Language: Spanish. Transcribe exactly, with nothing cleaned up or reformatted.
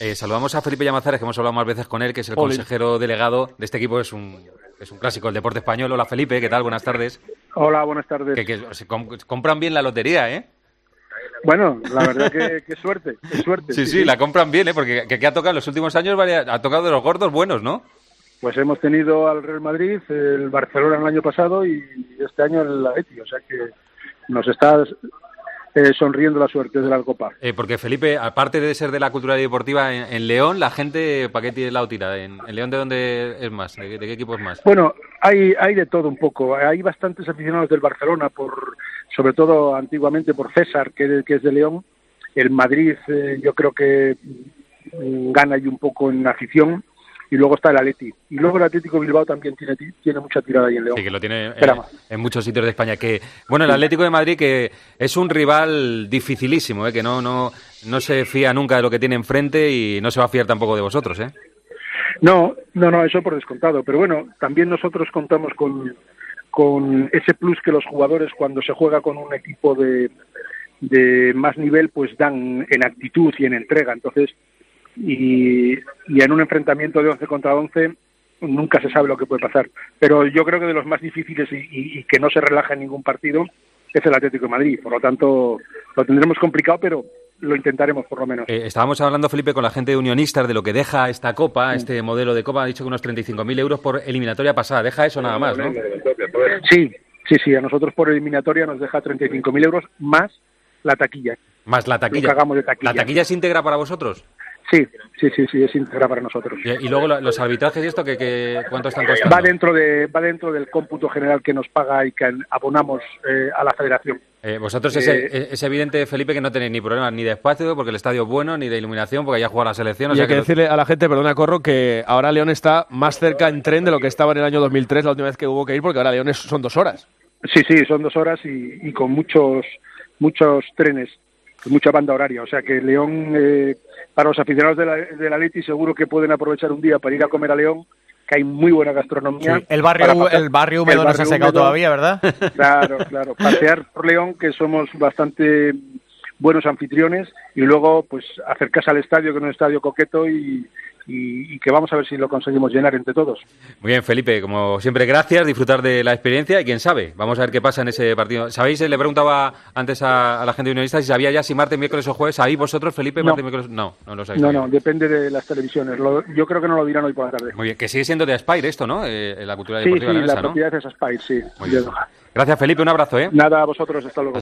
Eh, saludamos a Felipe Llamazares, que hemos hablado más veces con él, que es el Oli. consejero delegado de este equipo, es un, es un clásico del deporte español. Hola Felipe, ¿qué tal? Buenas tardes. Hola, buenas tardes. Que, que se com- compran bien la lotería, ¿eh? Bueno, la verdad que, que suerte, que suerte. Sí, sí, sí, la compran bien, ¿eh? Porque que, que ha tocado en los últimos años, varias- ha tocado de los gordos buenos, ¿no? Pues hemos tenido al Real Madrid, el Barcelona el año pasado y este año el Atleti, o sea que nos está eh, sonriendo la suerte de la Copa. Eh, porque Felipe, aparte de ser de la cultura deportiva, en, en León, la gente, ¿para qué tiene la tira? ¿En, en León de dónde es más? ¿De, de qué equipo es más? Bueno, hay hay de todo un poco. Hay bastantes aficionados del Barcelona, por sobre todo antiguamente por César, que, que es de León. El Madrid eh, yo creo que mm, gana ahí un poco en afición. Y luego está el Atleti. Y luego el Atlético Bilbao también tiene tiene mucha tirada ahí en León. Sí, que lo tiene eh, Espera, en muchos sitios de España. Que bueno, el Atlético de Madrid, que es un rival dificilísimo, ¿eh? Que no, no, no se fía nunca de lo que tiene enfrente y no se va a fiar tampoco de vosotros, ¿eh? No, no, no, eso por descontado. Pero bueno, también nosotros contamos con, con ese plus que los jugadores cuando se juega con un equipo de, de más nivel, pues dan en actitud y en entrega. Entonces, y, y en un enfrentamiento de once contra once nunca se sabe lo que puede pasar. Pero yo creo que de los más difíciles y, y, y que no se relaja en ningún partido es el Atlético de Madrid. Por lo tanto, lo tendremos complicado, pero lo intentaremos por lo menos. Eh, estábamos hablando, Felipe, con la gente de Unionistas de lo que deja esta Copa, este modelo de Copa. Ha dicho que unos treinta y cinco mil euros por eliminatoria pasada. Deja eso nada más, ¿no? Sí, sí, sí. A nosotros por eliminatoria nos deja treinta y cinco mil euros más la taquilla. Más la Lo taquilla. que hagamos de taquilla. ¿La taquilla es íntegra para vosotros? Sí, sí, sí, sí, es íntegra para nosotros. Y, y luego lo- los arbitrajes y esto, que, que, ¿cuánto están costando? Va dentro de va dentro del cómputo general que nos paga y que abonamos eh, a la federación. Eh, vosotros es, Eh, es evidente, Felipe, que no tenéis ni problemas ni de espacio, porque el estadio es bueno, ni de iluminación, porque ya juega la selección. O Y sea hay que que decirle a la gente, perdona, Corro, que ahora León está más cerca en tren de lo que estaba en el año dos mil tres, la última vez que hubo que ir, porque ahora León es- son dos horas. Sí, sí, son dos horas y, y con muchos muchos trenes, con mucha banda horaria. O sea que León, eh, para los aficionados de la, de la Atleti, seguro que pueden aprovechar un día para ir a comer a León, que hay muy buena gastronomía. Sí, el barrio para hú- pasar- el barrio húmedo el no se ha barrio secado húmedo. todavía, ¿verdad? Claro, claro. Pasear por León, que somos bastante buenos anfitriones, y luego pues acercarse al estadio, que es un estadio coqueto, y, y, y que vamos a ver si lo conseguimos llenar entre todos. Muy bien, Felipe, como siempre, gracias, disfrutar de la experiencia y quién sabe, vamos a ver qué pasa en ese partido. ¿Sabéis? Le preguntaba antes a, a la gente de Unionistas si sabía ya si martes, miércoles o jueves. ¿Sabéis vosotros, Felipe, No. martes, miércoles? No, no lo sabéis. No, todavía. no, depende de las televisiones. Lo- yo creo que no lo dirán hoy por la tarde. Muy bien, que sigue siendo de Aspire esto, ¿no? Eh, la cultura Sí, deportiva sí, leonesa, la ¿no? propiedad es Aspire, sí. Muy bien. Gracias, Felipe, un abrazo, ¿eh? Nada, a vosotros, hasta luego.